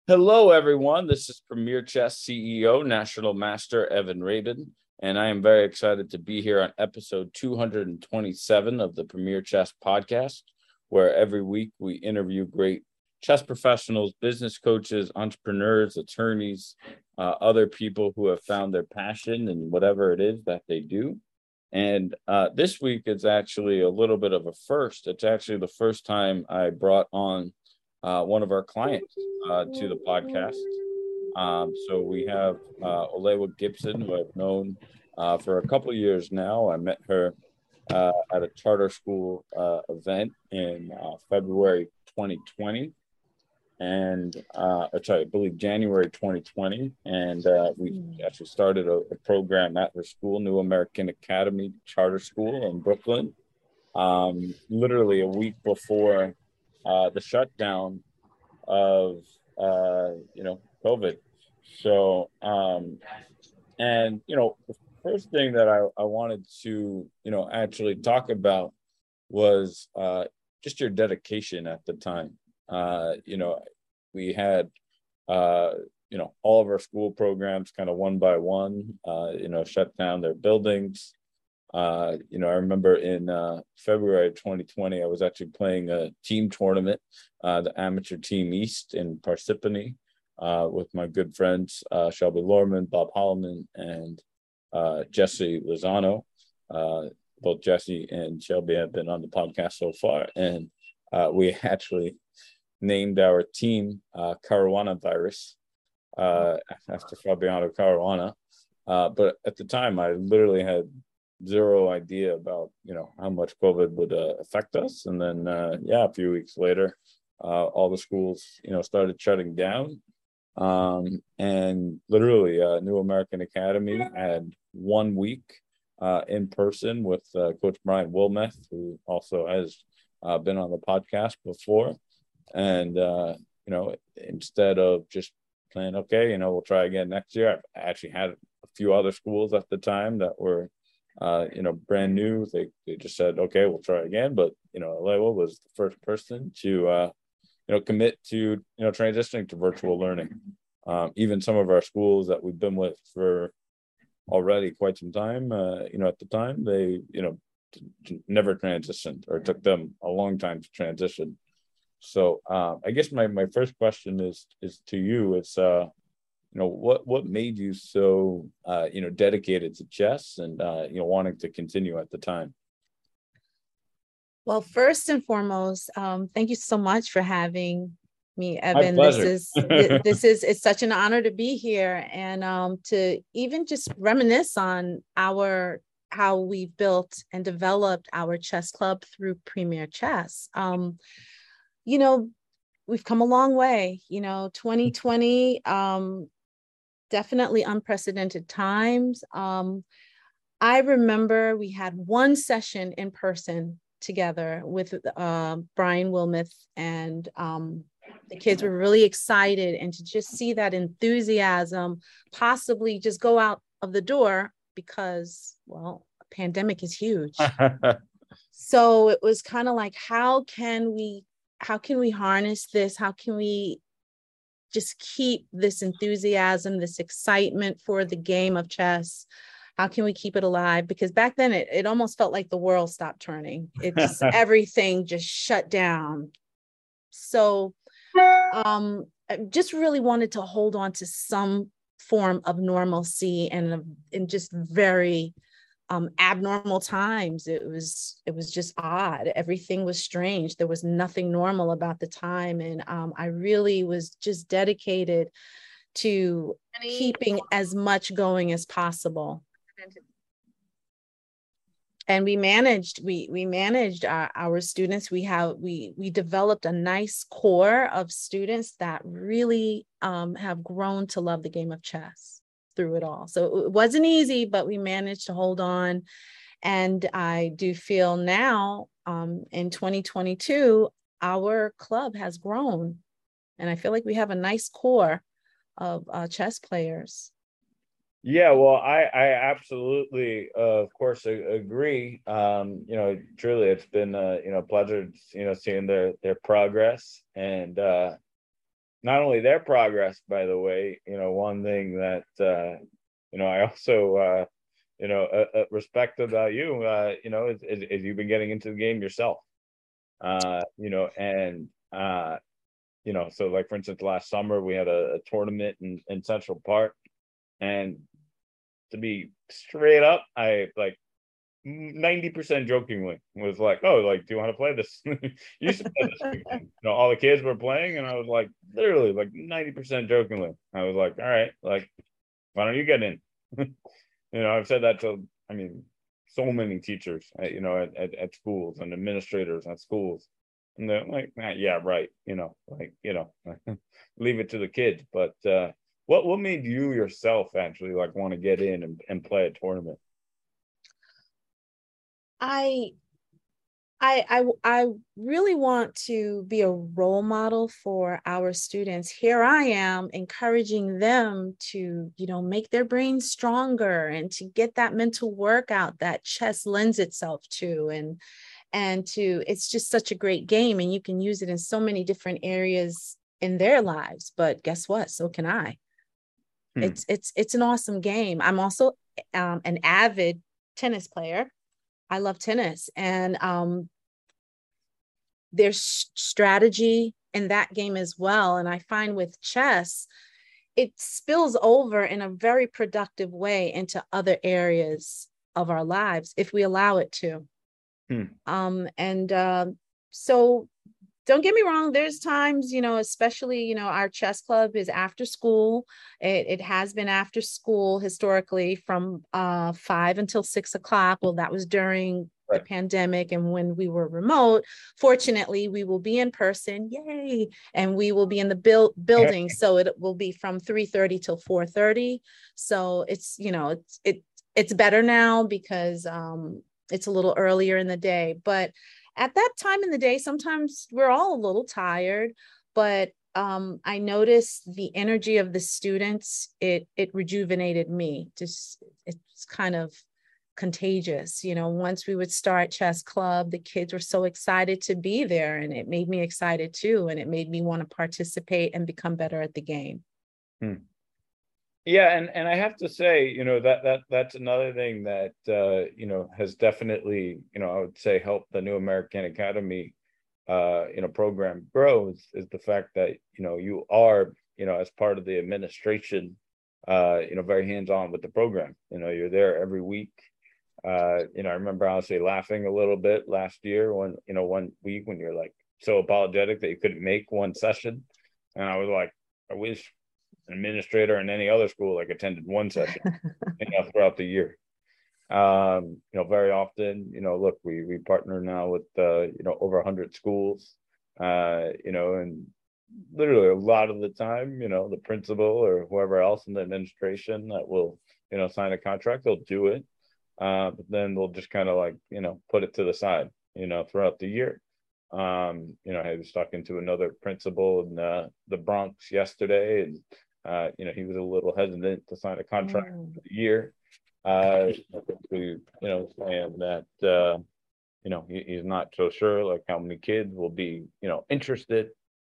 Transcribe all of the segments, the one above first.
Hello, everyone. This is Premier Chess CEO, National Master Evan Rabin, and I am very excited to be here on episode 227 of the Premier Chess Podcast, where every week we interview great chess professionals, business coaches, entrepreneurs, attorneys, other people who have found their passion in whatever it is that they do. And this week it's actually a little bit of a first. It's actually the first time I brought on one of our clients to the podcast. So we have Olewa Gibson, who I've known for a couple of years now. I met her at a charter school event in February 2020. I believe January 2020. And we actually started a program at her school, New American Academy Charter School in Brooklyn, literally a week before the shutdown of COVID. So the first thing that I wanted to actually talk about was just your dedication at the time. We had all of our school programs kind of one by one shut down their buildings. I remember in February 2020, I was actually playing a team tournament, the Amateur Team East in Parsippany, with my good friends, Shelby Lorman, Bob Holloman, and Jesse Lozano. Both Jesse and Shelby have been on the podcast so far. And we actually named our team Caruana Virus after Fabiano Caruana. But at the time, I literally had zero idea about how much COVID would affect us. And then a few weeks later, all the schools started shutting down. And literally New American Academy had 1 week in person with Coach Brian Wilmeth, who also has been on the podcast before. And instead of just playing, we'll try again next year, I actually had a few other schools at the time that were brand new. They just said, okay, we'll try again. But Olewa was the first person to commit to transitioning to virtual learning. Even some of our schools that we've been with for already quite some time, at the time, they never transitioned, or it took them a long time to transition. So I guess my first question is to you. It's what made you so dedicated to chess and wanting to continue at the time? Well, first and foremost, thank you so much for having me, My Evan. pleasure. It's such an honor to be here and to even just reminisce on how we built and developed our chess club through Premier Chess. We've come a long way. 2020, definitely unprecedented times. I remember we had one session in person together with Brian Wilmeth, and the kids were really excited, and to just see that enthusiasm possibly just go out of the door because, well, a pandemic is huge. So it was kind of like, how can we harness this? How can we just keep this enthusiasm, this excitement for the game of chess? How can we keep it alive? Because back then it almost felt like the world stopped turning. It just, everything just shut down. So I just really wanted to hold on to some form of normalcy and in just very abnormal times. It was just odd. Everything was strange. There was nothing normal about the time. And I really was just dedicated to keeping as much going as possible. And we managed our students. We developed a nice core of students that really have grown to love the game of chess through it all. So it wasn't easy, but we managed to hold on. And I do feel now in 2022, our club has grown. And I feel like we have a nice core of chess players. Yeah, well, I absolutely, of course, agree. Truly, it's been a pleasure, seeing their progress, and not only their progress, by the way, one thing that I also respect about you, is you've been getting into the game yourself. And so like, for instance, last summer we had a tournament in Central Park, and to be straight up, I like 90% jokingly was like, "Oh, like, do you want to play this?" You used to play this weekend. All the kids were playing, and I was like, literally, like 90% jokingly, I was like, "All right, like, why don't you get in?" I've said that to, I mean, so many teachers, at schools, and administrators at schools, and they're like, "Yeah, right," leave it to the kids. But what made you yourself actually like want to get in and play a tournament? I I really want to be a role model for our students. Here I am encouraging them to, make their brains stronger and to get that mental workout that chess lends itself to. And it's just such a great game, and you can use it in so many different areas in their lives. But guess what? So can I. It's an awesome game. I'm also an avid tennis player. I love tennis, and there's strategy in that game as well. And I find with chess, it spills over in a very productive way into other areas of our lives if we allow it to. So don't get me wrong, there's times, especially, our chess club is after school. It has been after school historically from 5 until 6 o'clock. Well, that was during the pandemic and when we were remote. Fortunately, we will be in person, yay, and we will be in the building. So it will be from 3:30 till 4:30. So it's, it's better now because it's a little earlier in the day. But at that time in the day, sometimes we're all a little tired, but I noticed the energy of the students. It rejuvenated me. Just, it's kind of contagious. Once we would start chess club, the kids were so excited to be there, and it made me excited too. And it made me want to participate and become better at the game. Yeah, and I have to say, that's another thing that has definitely, I would say, helped the New American Academy program grow is the fact that you are, as part of the administration, very hands-on with the program. You're there every week. I remember honestly laughing a little bit last year when, one week when you're like so apologetic that you couldn't make one session, and I was like, I wish an administrator in any other school like attended one session throughout the year. Very often, look, we partner now with over 100 schools, and literally a lot of the time, the principal or whoever else in the administration that will sign a contract, they'll do it, but then they'll just kind of like put it to the side throughout the year. I was talking to another principal in the Bronx yesterday, and he was a little hesitant to sign a contract for the year. Saying that he's not so sure like how many kids will be interested.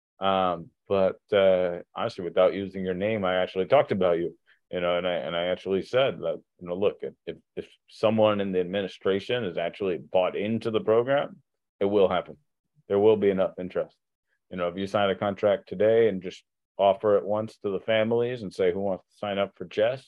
But honestly, without using your name, I actually talked about you. And I actually said that look, if someone in the administration is actually bought into the program, it will happen. There will be enough interest. If you sign a contract today and just offer it once to the families and say who wants to sign up for chess,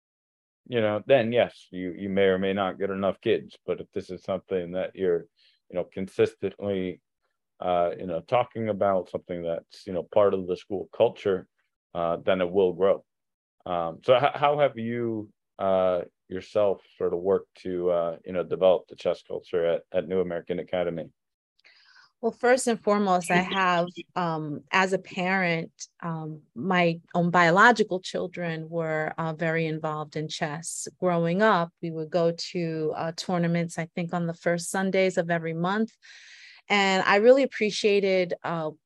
then yes, you may or may not get enough kids. But if this is something that you're consistently talking about, something that's part of the school culture, then it will grow. So how have you yourself sort of worked to develop the chess culture at New American Academy? Well, first and foremost, I have, as a parent, my own biological children were very involved in chess. Growing up, we would go to tournaments, I think, on the first Sundays of every month. And I really appreciated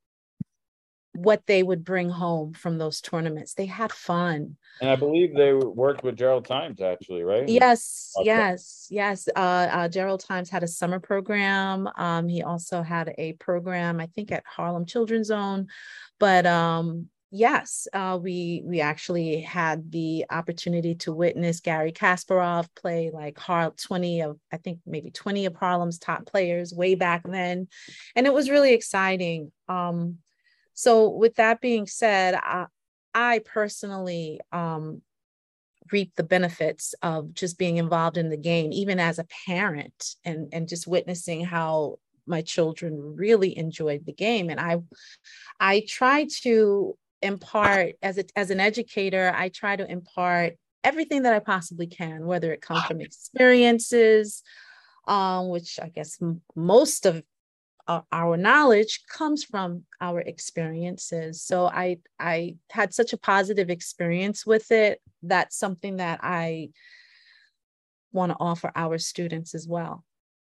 what they would bring home from those tournaments. They had fun. And I believe they worked with Gerald Times, actually, right? Yes. Gerald Times had a summer program. He also had a program, I think, at Harlem Children's Zone. But Yes, we actually had the opportunity to witness Gary Kasparov play like 20 of, I think maybe 20 of Harlem's top players way back then, and it was really exciting. So with that being said, I personally reap the benefits of just being involved in the game, even as a parent, and just witnessing how my children really enjoyed the game. And I try to impart, as an educator, I try to impart everything that I possibly can, whether it comes from experiences, which I guess most of our knowledge comes from our experiences. So I had such a positive experience with it. That's something that I want to offer our students as well.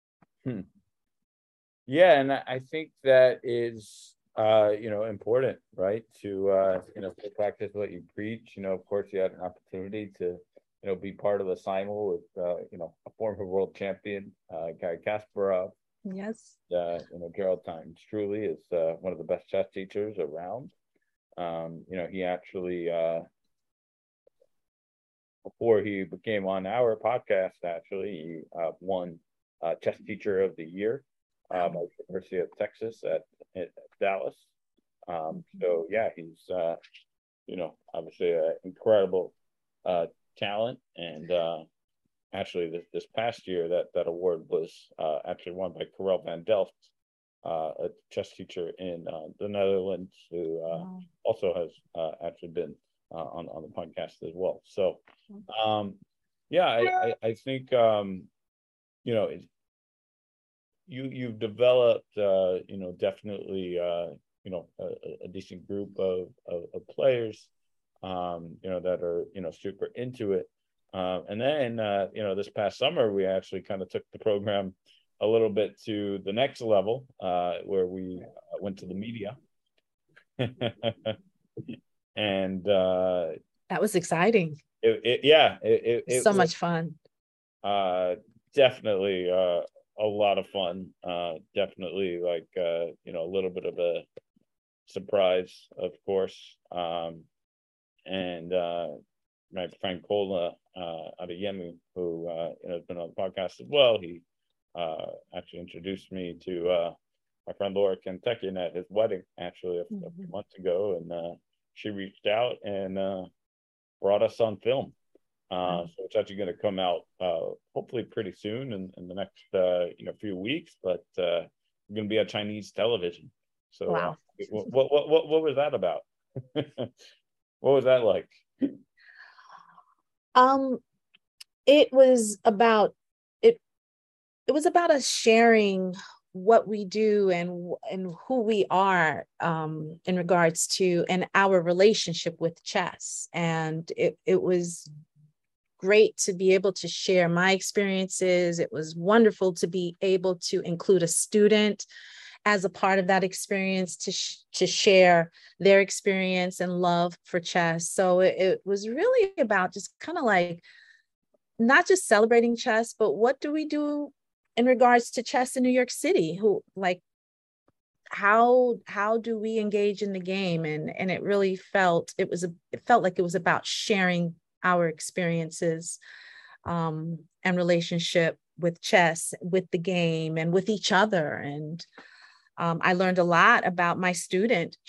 Yeah, and I think that is important, right? To practice what you preach. Of course, you had an opportunity to be part of the simul with a former world champion, Gary Kasparov. Yes. Gerald Times truly is one of the best chess teachers around. He actually before he became on our podcast, actually, he won Chess Teacher of the Year by the University of Texas at Dallas. So yeah, he's obviously an incredible talent, and actually this past year that award was actually won by Karel van Delft, a chess teacher in the Netherlands, who also has actually been on the podcast as well. So yeah, I think you've developed definitely a decent group of players that are super into it. And then this past summer we actually kind of took the program a little bit to the next level, where we went to the media. And that was exciting. It so much fun. Definitely a lot of fun. Definitely like a little bit of a surprise, of course. And my friend Kola Adeyemi, who has been on the podcast as well, he actually introduced me to my friend Laura Kentekian at his wedding, actually a few months ago, and she reached out and brought us on film. So it's actually going to come out hopefully pretty soon in the next few weeks, but we're going to be on Chinese television. So wow. What was that about? What was that like? It was about it was about us sharing what we do and who we are in regards to and our relationship with chess. And it was great to be able to share my experiences. It was wonderful to be able to include a student as a part of that experience, to share their experience and love for chess. So it was really about just kind of like not just celebrating chess, but what do we do in regards to chess in New York City? How do we engage in the game? And it really felt like it was about sharing our experiences and relationship with chess, with the game, and with each other. And I learned a lot about my student.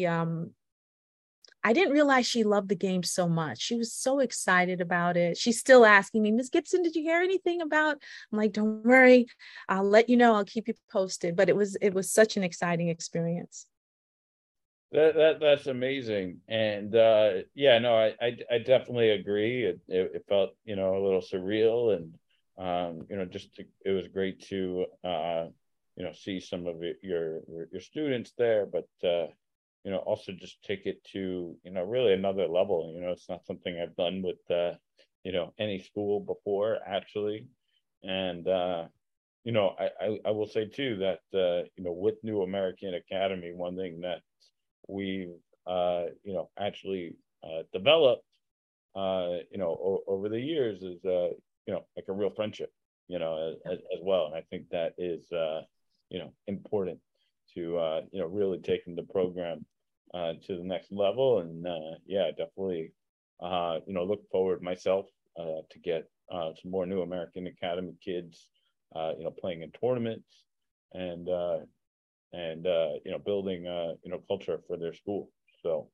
I didn't realize she loved the game so much. She was so excited about it. She's still asking me, Ms. Gibson, did you hear anything about? I'm like, don't worry, I'll let you know. I'll keep you posted. But it was such an exciting experience. That's amazing. And I definitely agree. It felt a little surreal, and it was great to see some of your students there, but also just take it to really another level. It's not something I've done with any school before, actually. And I will say too that with New American Academy, one thing that we've actually developed over the years is like a real friendship, as well. And I think that is important to really taking the program to the next level. And yeah, definitely, look forward myself to get some more new American Academy kids, playing in tournaments and building culture for their school. So,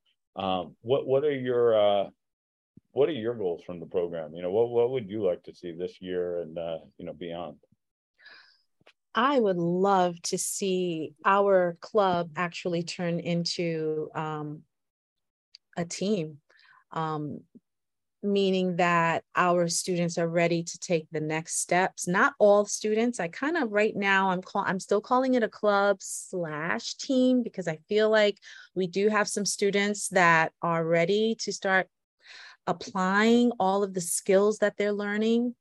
what are your goals from the program? What would you like to see this year and beyond? I would love to see our club actually turn into a team, um, meaning that our students are ready to take the next steps. Not all students. I kind of right now I'm still calling it a club slash team because I feel like we do have some students that are ready to start applying all of the skills that they're learning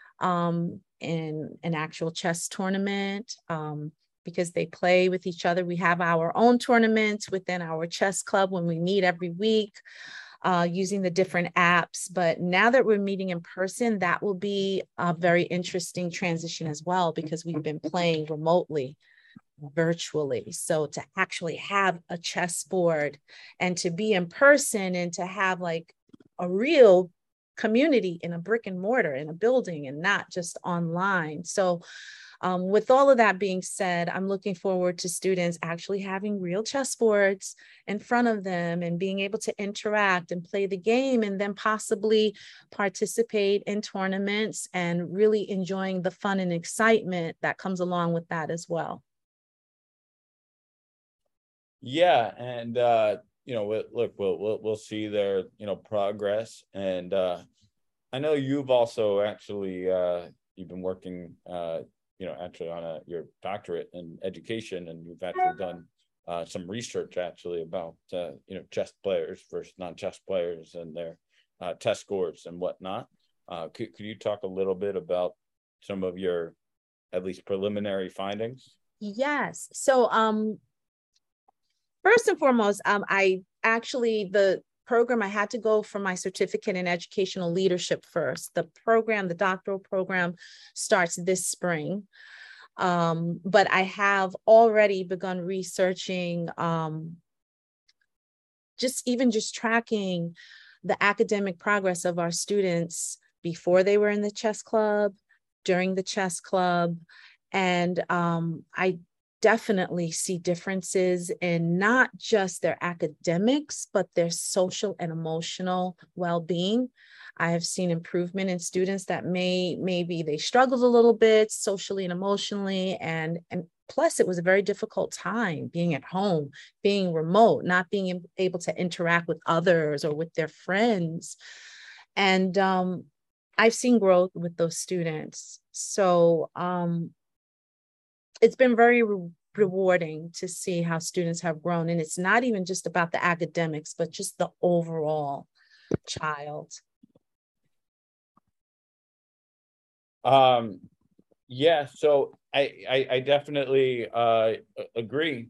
in an actual chess tournament, because they play with each other. We have our own tournaments within our chess club when we meet every week, using the different apps. But now that we're meeting in person, that will be a very interesting transition as well, because we've been playing remotely, virtually. So to actually have a chessboard and to be in person and to have like a real community in a brick and mortar in a building and not just online. So with all of that being said, I'm looking forward to students actually having real chessboards in front of them and being able to interact and play the game, and then possibly participate in tournaments and really enjoying the fun and excitement that comes along with that as well. Yeah, and look, we'll see their progress, and I know you've also actually you've been working actually on your doctorate in education, and you've actually done some research actually about chess players versus non-chess players and their test scores and whatnot. Could you talk a little bit about some of your at least preliminary findings? Yes. So first and foremost, I actually, the program, I had to go for my certificate in educational leadership first. The program, the doctoral program, starts this spring. But I have already begun researching, just tracking the academic progress of our students before they were in the chess club, during the chess club. And I definitely see differences in not just their academics, but their social and emotional well-being. I have seen improvement in students that maybe they struggled a little bit socially and emotionally, and plus it was a very difficult time being at home, being remote, not being able to interact with others or with their friends. And I've seen growth with those students. So it's been very rewarding to see how students have grown. And it's not even just about the academics, but just the overall child. Yeah, so I definitely agree.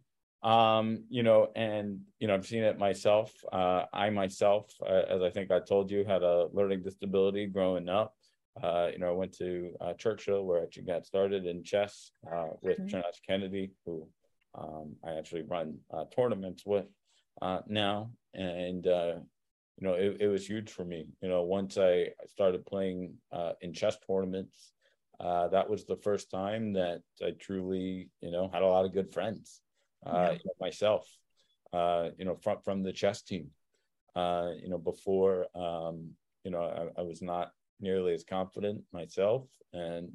I've seen it myself. I myself, as I think I told you, had a learning disability growing up. I went to Churchill, where I actually got started in chess with Jonas Kennedy, who I actually run tournaments with now. And it was huge for me. Once I started playing in chess tournaments, that was the first time that I truly, had a lot of good friends myself, from the chess team. Before, I was not nearly as confident myself, and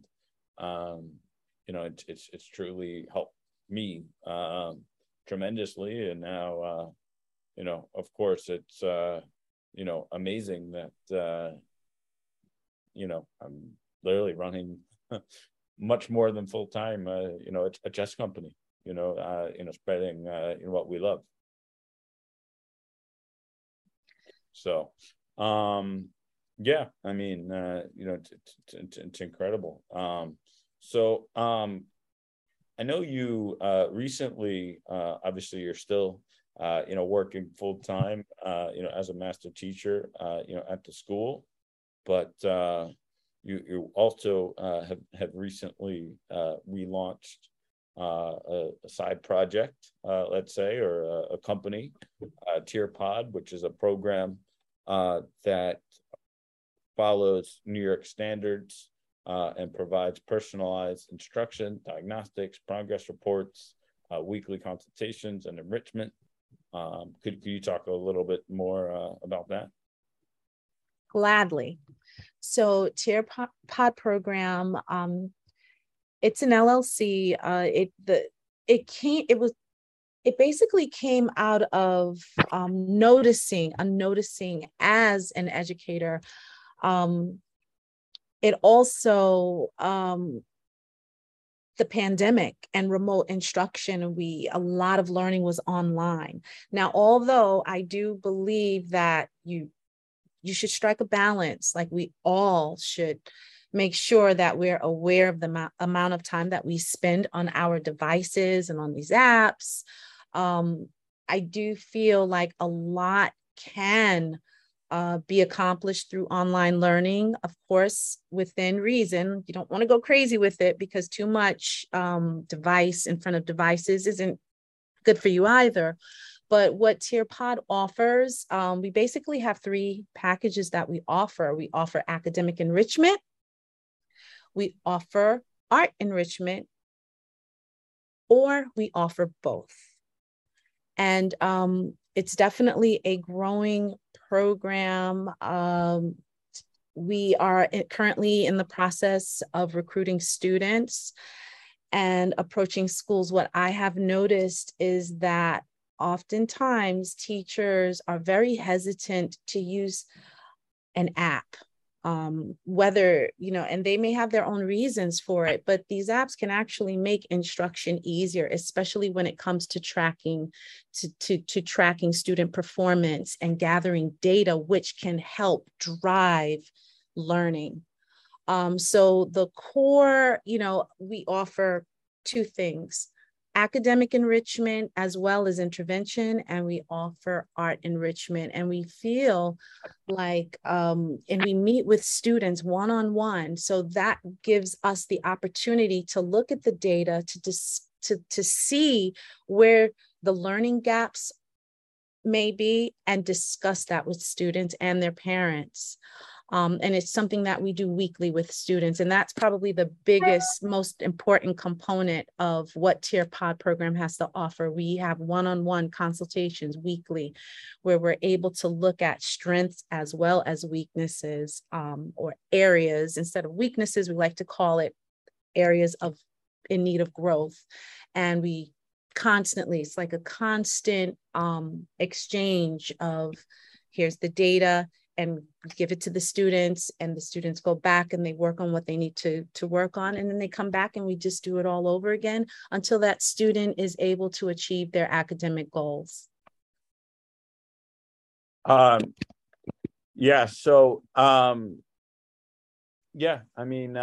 it's truly helped me tremendously. And now, of course, it's amazing that I'm literally running much more than full time, a chess company, spreading what we love. So, yeah, I mean, it's incredible. I know you recently, obviously, you're still, working full time, as a master teacher, at the school, but you also have recently relaunched a side project, let's say, or a company, TierPod, which is a program that follows New York standards and provides personalized instruction, diagnostics, progress reports, weekly consultations, and enrichment. Could you talk a little bit more about that? Gladly. So TierPod program, it's an LLC. It basically came out of noticing as an educator. It also the pandemic and remote instruction, a lot of learning was online. Now, although I do believe that you should strike a balance, like we all should make sure that we're aware of the amount of time that we spend on our devices and on these apps. I do feel like a lot can be accomplished through online learning, of course, within reason. You don't want to go crazy with it, because too much device in front of devices isn't good for you either. But what TierPod offers, we basically have 3 packages that we offer. We offer academic enrichment, we offer art enrichment, or we offer both. And it's definitely a growing program. We are currently in the process of recruiting students and approaching schools. What I have noticed is that oftentimes teachers are very hesitant to use an app, whether, and they may have their own reasons for it, but these apps can actually make instruction easier, especially when it comes to tracking, to tracking student performance and gathering data, which can help drive learning. So the core, we offer 2 things: academic enrichment as well as intervention, and we offer art enrichment. And we feel like, and we meet with students one-on-one, so that gives us the opportunity to look at the data, to see where the learning gaps may be, and discuss that with students and their parents. And it's something that we do weekly with students. And that's probably the biggest, most important component of what TierPod program has to offer. We have one-on-one consultations weekly, where we're able to look at strengths as well as weaknesses, or areas. Instead of weaknesses, we like to call it areas in need of growth. And we constantly, it's like a constant exchange of, here's the data, and give it to the students, and the students go back and they work on what they need to work on. And then they come back and we just do it all over again until that student is able to achieve their academic goals. Yeah. So, yeah, I mean,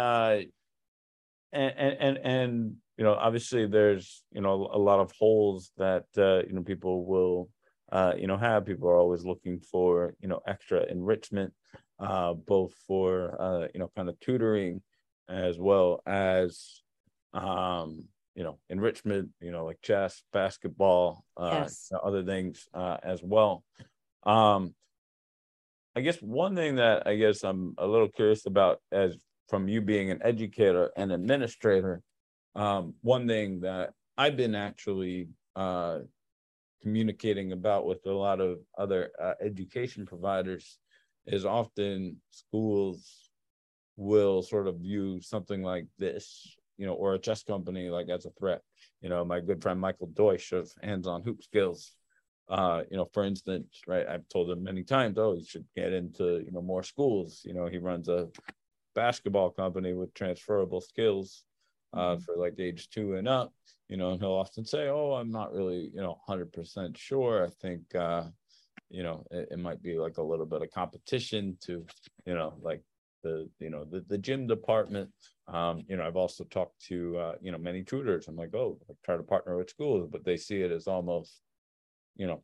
and obviously there's, a lot of holes that, people will, have. People are always looking for, extra enrichment, both for, kind of tutoring, as well as, enrichment, like chess, basketball, Yes. other things, as well. I guess one thing that I guess I'm a little curious about, as from you being an educator and administrator, one thing that I've been actually communicating about with a lot of other education providers is, often schools will sort of view something like this, or a chess company, like, as a threat. My good friend Michael Deutsch of Hands On Hoop Skills, for instance, right, I've told him many times, oh, you should get into, more schools. He runs a basketball company with transferable skills for like age 2 and up, and he'll often say, oh, I'm not really, 100% sure. I think, it might be like a little bit of competition to, like the gym department. I've also talked to, many tutors. I'm like, oh, I try to partner with schools, but they see it as almost,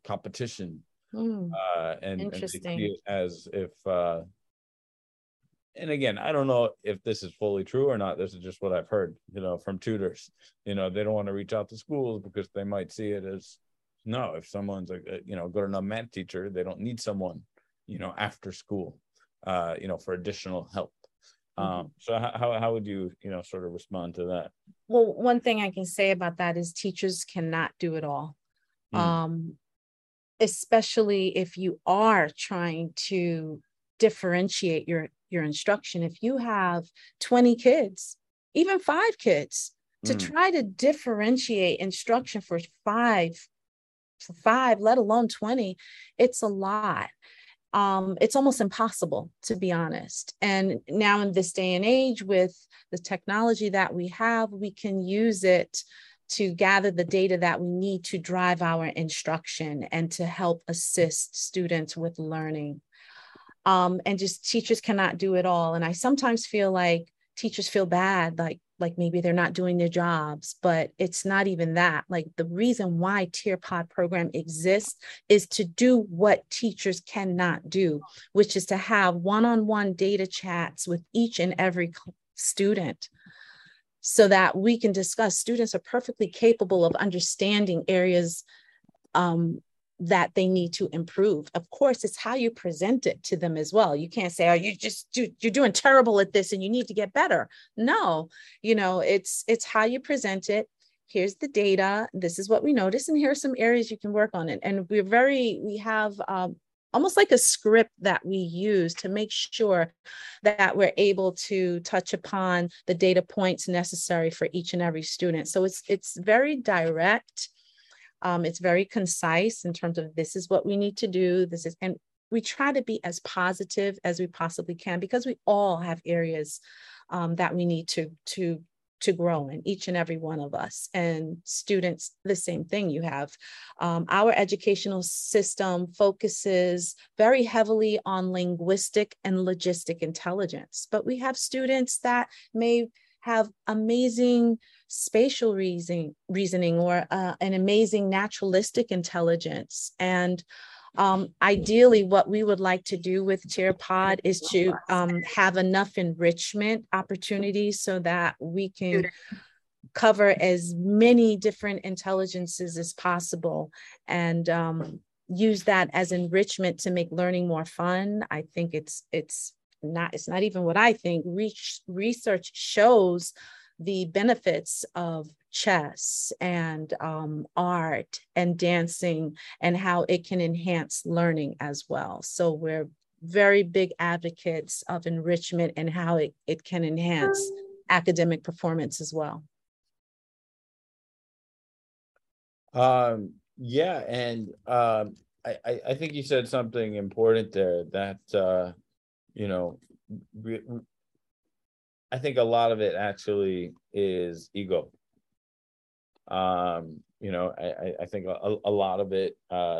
competition. And they see Interesting. it as if, and again, I don't know if this is fully true or not. This is just what I've heard, from tutors. They don't want to reach out to schools because they might see it as, no, if someone's a good enough math teacher, they don't need someone, after school, for additional help. So how would you, sort of respond to that? Well, one thing I can say about that is teachers cannot do it all. Especially if you are trying to differentiate your instruction. If you have 20 kids, even 5 kids, to try to differentiate instruction for five, let alone 20, it's a lot. It's almost impossible, to be honest. And now in this day and age, with the technology that we have, we can use it to gather the data that we need to drive our instruction and to help assist students with learning. And just teachers cannot do it all. And I sometimes feel like teachers feel bad, like maybe they're not doing their jobs, but it's not even that. Like, the reason why TIER-POD program exists is to do what teachers cannot do, which is to have one-on-one data chats with each and every student, so that we can discuss. Students are perfectly capable of understanding areas that they need to improve. Of course, it's how you present it to them as well. You can't say, oh, you're doing terrible at this and you need to get better. No, it's how you present it. Here's the data. This is what we noticed. And here are some areas you can work on it. And we have almost like a script that we use to make sure that we're able to touch upon the data points necessary for each and every student. So it's very direct. It's very concise in terms of, this is what we need to do. And we try to be as positive as we possibly can, because we all have areas that we need to grow in, each and every one of us. And students, the same thing. You have our educational system focuses very heavily on linguistic and logistic intelligence, but we have students that may have amazing spatial reasoning or an amazing naturalistic intelligence. And ideally, what we would like to do with TIER-POD is to have enough enrichment opportunities so that we can cover as many different intelligences as possible, and use that as enrichment to make learning more fun. I think it's not even what I think. Research shows the benefits of chess and art and dancing, and how it can enhance learning as well. So we're very big advocates of enrichment and how it can enhance academic performance as well. Yeah, and I think you said something important there, that I think a lot of it actually is ego. I think a lot of it,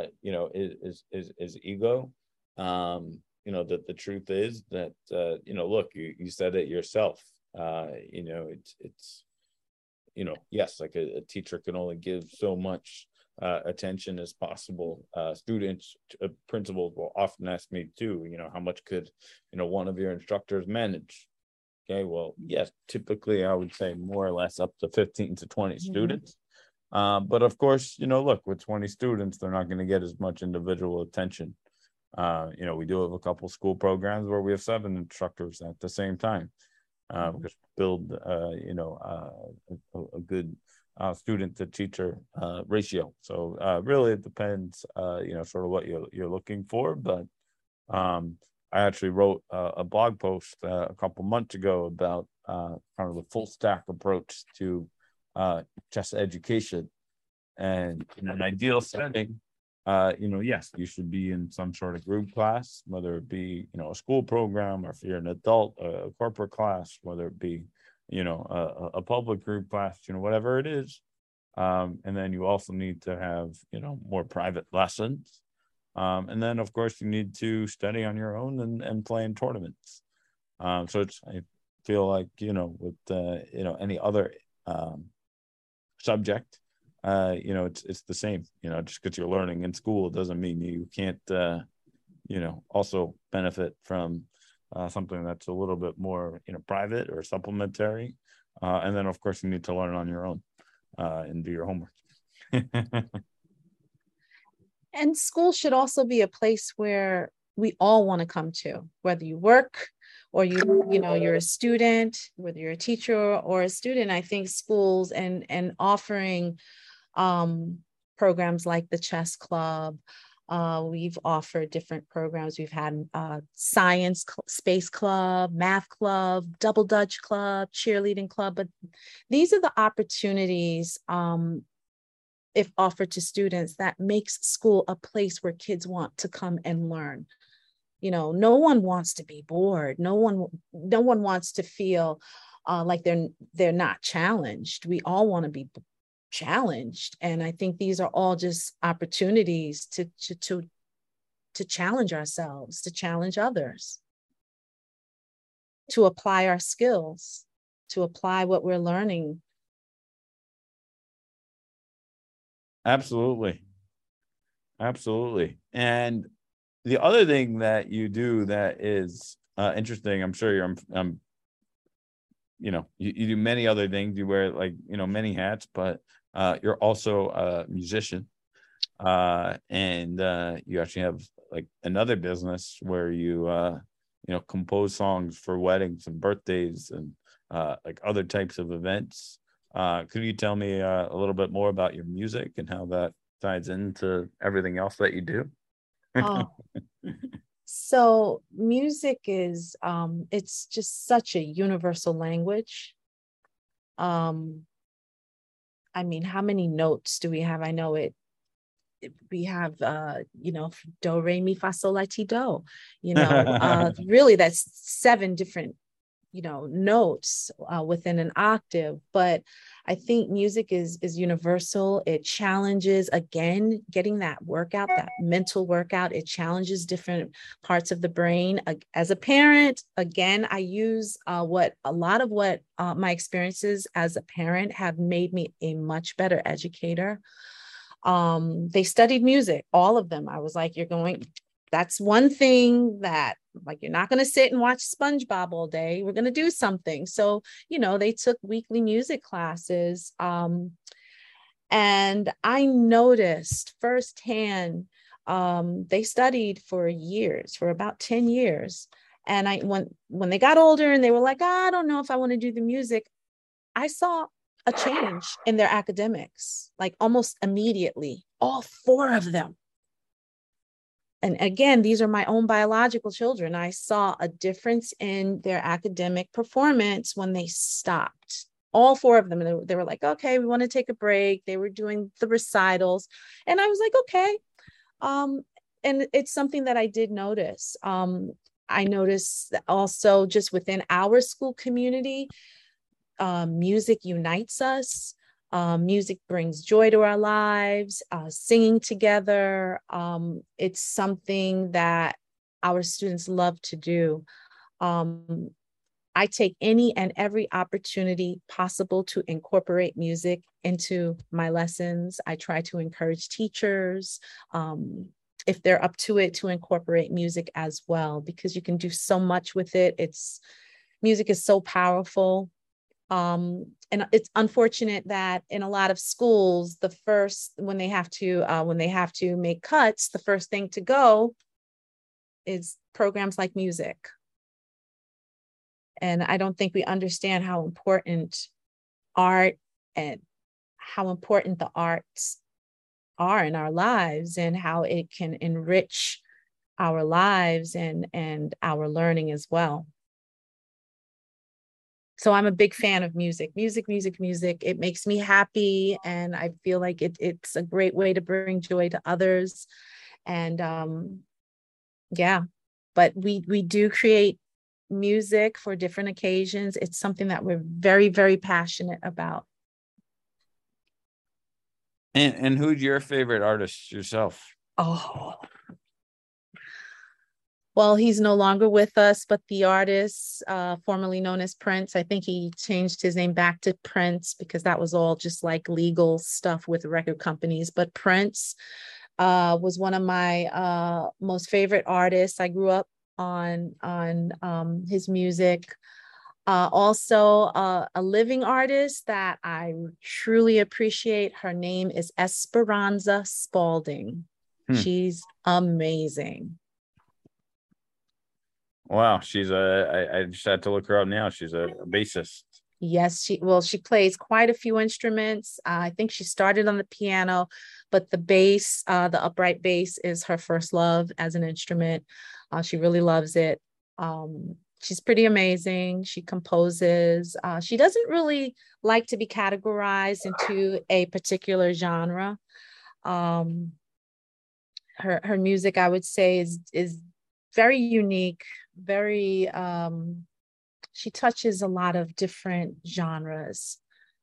is ego. That the truth is that, look, you said it yourself. It's yes, like a teacher can only give so much attention as possible. Students, principals will often ask me too, how much could, one of your instructors manage? Okay, well, yes, typically I would say more or less up to 15 to 20 students. But of course, look, with 20 students, they're not going to get as much individual attention. We do have a couple school programs where we have 7 instructors at the same time, because we build, a good student to teacher ratio. So really, it depends, sort of what you're looking for. But I actually wrote a blog post a couple months ago about kind of the full stack approach to chess education. And in an ideal setting, yes, you should be in some sort of group class, whether it be, a school program, or if you're an adult, a corporate class, whether it be, a public group class, whatever it is. And then you also need to have, more private lessons. And then, of course, you need to study on your own and play in tournaments. So I feel like, with, any other subject, it's the same. Just because you're learning in school doesn't mean you can't, also benefit from, something that's a little bit more, private or supplementary. And then, of course, you need to learn on your own and do your homework. And school should also be a place where we all want to come to, whether you work or you're a student, whether you're a teacher or a student. I think schools and offering programs like the chess club. We've offered different programs. We've had science, space club, math club, double Dutch club, cheerleading club. But these are the opportunities, if offered to students, that makes school a place where kids want to come and learn. No one wants to be bored. No one wants to feel like they're not challenged. We all want to be challenged, and I think these are all just opportunities to challenge ourselves, to challenge others, to apply our skills, to apply what we're learning. Absolutely. And the other thing that you do that is interesting, I'm sure you do many other things. You wear many hats, but you're also a musician, and you actually have like another business where you compose songs for weddings and birthdays and like other types of events. Could you tell me a little bit more about your music and how that ties into everything else that you do? Oh, so music is it's just such a universal language. I mean, how many notes do we have? I know we have do, re, mi, fa, sol, la, ti, do, really that's 7 different notes within an octave. But I think music is universal. It challenges, again, getting that workout, that mental workout. It challenges different parts of the brain. As a parent, again, I use what my experiences as a parent have made me a much better educator. They studied music, all of them. I was like, that's one thing that, like, you're not going to sit and watch SpongeBob all day. We're going to do something. So, they took weekly music classes. And I noticed firsthand, they studied for years, for about 10 years. And when they got older and they were like, I don't know if I want to do the music, I saw a change in their academics, like almost immediately, all 4 of them. And again, these are my own biological children. I saw a difference in their academic performance when they stopped. All 4 of them. And they were like, okay, we want to take a break. They were doing the recitals. And I was like, okay. And it's something that I did notice. I noticed also just within our school community, music unites us. Music brings joy to our lives, singing together. It's something that our students love to do. I take any and every opportunity possible to incorporate music into my lessons. I try to encourage teachers, if they're up to it, to incorporate music as well, because you can do so much with it. Music is so powerful. And it's unfortunate that in a lot of schools, when they have to make cuts, the first thing to go is programs like music. And I don't think we understand how important art and how important the arts are in our lives, and how it can enrich our lives and our learning as well. So I'm a big fan of music. It makes me happy. And I feel like it's a great way to bring joy to others. And but we do create music for different occasions. It's something that we're very, very passionate about. And who's your favorite artist yourself? Oh, well, he's no longer with us, but the artist, formerly known as Prince, I think he changed his name back to Prince because that was all just like legal stuff with record companies. But Prince was one of my most favorite artists. I grew up on his music. Also, a living artist that I truly appreciate. Her name is Esperanza Spalding. She's amazing. Wow, I just had to look her up now. She's a bassist. Yes, she plays quite a few instruments. I think she started on the piano, but the bass, the upright bass, is her first love as an instrument. She really loves it. She's pretty amazing. She composes. She doesn't really like to be categorized into a particular genre. Her music, I would say, is very unique, very she touches a lot of different genres.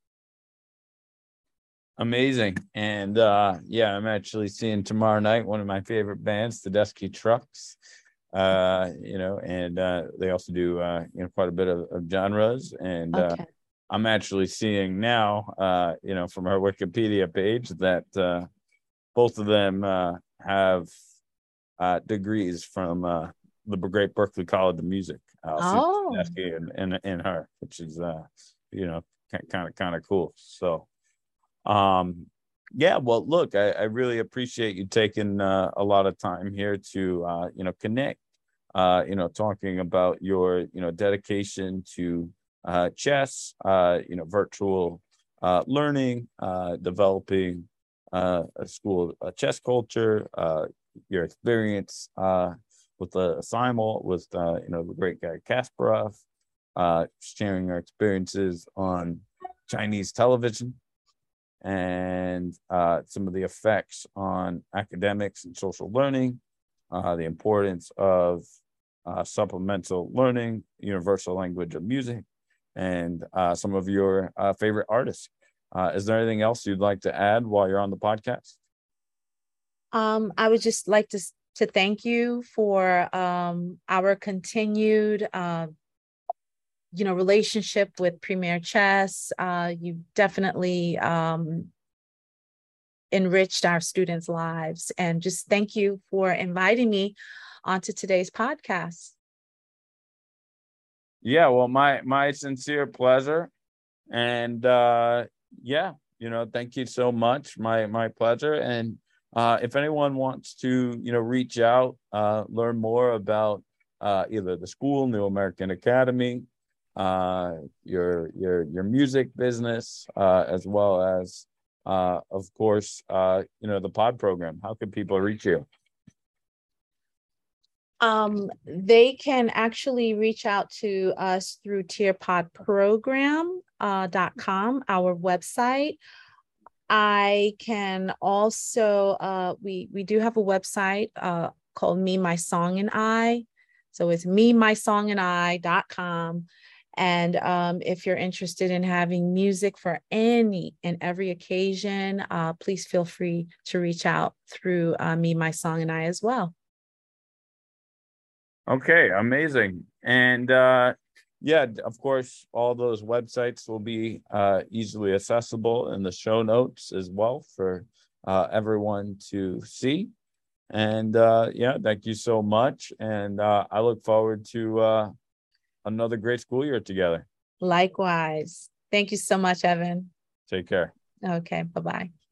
Amazing. And I'm actually seeing tomorrow night one of my favorite bands, the Tedeschi Trucks. And they also do quite a bit of genres. And Okay. I'm actually seeing now, from her Wikipedia page that both of them have degrees from the great Berklee College of Music. Oh, and her, which is kind of cool. So, well, look, I really appreciate you taking a lot of time here to connect. Talking about your dedication to chess, virtual learning, developing a school chess culture, your experience with the simul with the great guy Kasparov, sharing our experiences on Chinese television and some of the effects on academics and social learning, the importance of supplemental learning, universal language of music, and some of your favorite artists. Is there anything else you'd like to add while you're on the podcast? I would just like to thank you for our continued relationship with Premier Chess. You definitely enriched our students' lives, and just thank you for inviting me onto today's podcast. Yeah, well, my sincere pleasure, and thank you so much. My pleasure. And if anyone wants to reach out, learn more about either the school, New American Academy, your music business, as well as of course the pod program, how can people reach you? They can actually reach out to us through tierpodprogram.com, our website. I can also, we do have a website called Me, My Song and I. So it's memysongandI.com. And if you're interested in having music for any and every occasion, please feel free to reach out through Me, My Song and I as well. Okay, amazing. And of course, all those websites will be easily accessible in the show notes as well for everyone to see. And thank you so much. And I look forward to another great school year together. Likewise. Thank you so much, Evan. Take care. Okay, bye-bye.